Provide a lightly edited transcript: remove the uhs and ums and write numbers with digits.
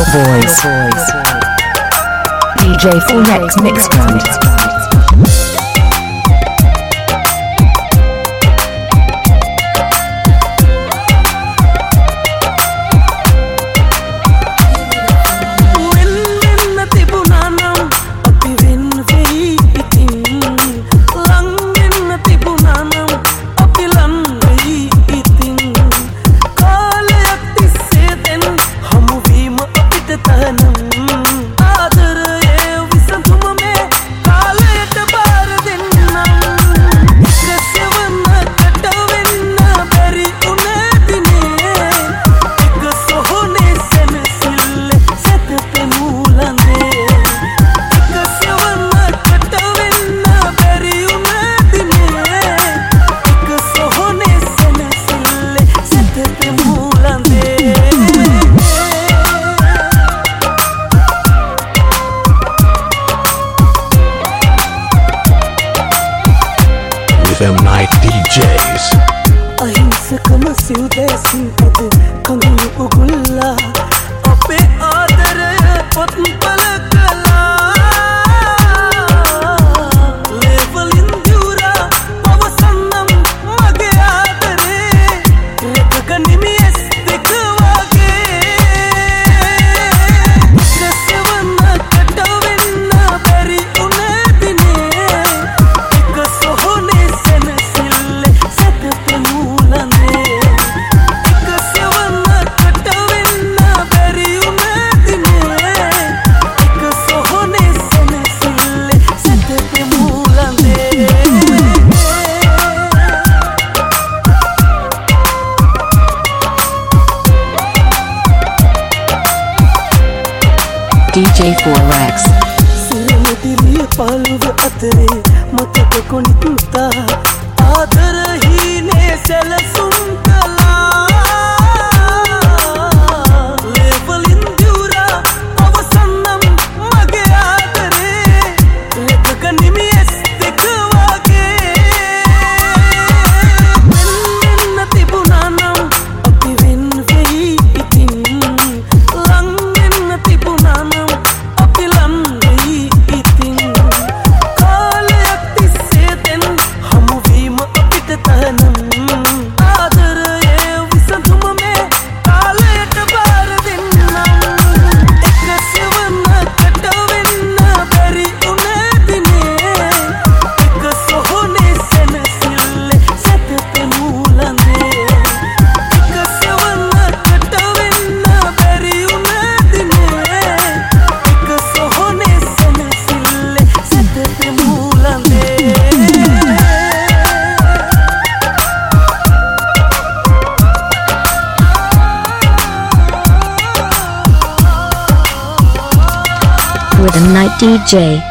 voice. DJ Forex Mixcloud. FM Night DJs. අහිංසකම සිව්දෑසින් අද කඳුළු උගුල්ලා අපේ ආදරය පොත්පල කළා. ලේවලින් දිවුරා පවසන්නම් මගේ ආදරේ රැකගනිමි ඇස් දෙක වගේ. රසවන්න කට වෙන්න බැරි උනේ දිනේ එක සොහොනේ සැනසිල්ලේ සැතපෙ මූලනේ. එක සෙවන්න කට වෙන්න බැරි උනේ දිනේ එක සොහොනේ සැනසිල්ලේ සැතපෙ මූලනේ. DJ Forex. සිරමුදිරිය පාළුව අතරේ මතක කොනිත්තා ආදර හීනේ සැලසුම් කළා. ලේවලින් දිවුරා අවසන්නම් මගේ ආදරේ රැකගනිමි ඇස් දෙක වගේ. වෙන්න තිබුණා නම් අපි වෙන් වෙයි ඉතින්. ලං වෙන්න තිබුණා නම් අපි ලං වෙයි ඉතින්. කාලයක් තිස්සේ දැන් හමුවීම අපිට තහනම්. ආදරයේ විසඳුම මේ කාලයට බාර දෙන්නම්. එක සෙවන්න කට වෙන්න බැරි උනේ දිනේ එක සොහොනේ සැනසිල්ලේ සැතපෙ මූලනේ. එක සෙවන්න කට වෙන්න බැරි උනේ දිනේ එක සොහොනේ සැනසිල්ලේ සැතපෙ මූලනේ. Rhythm Night DJ.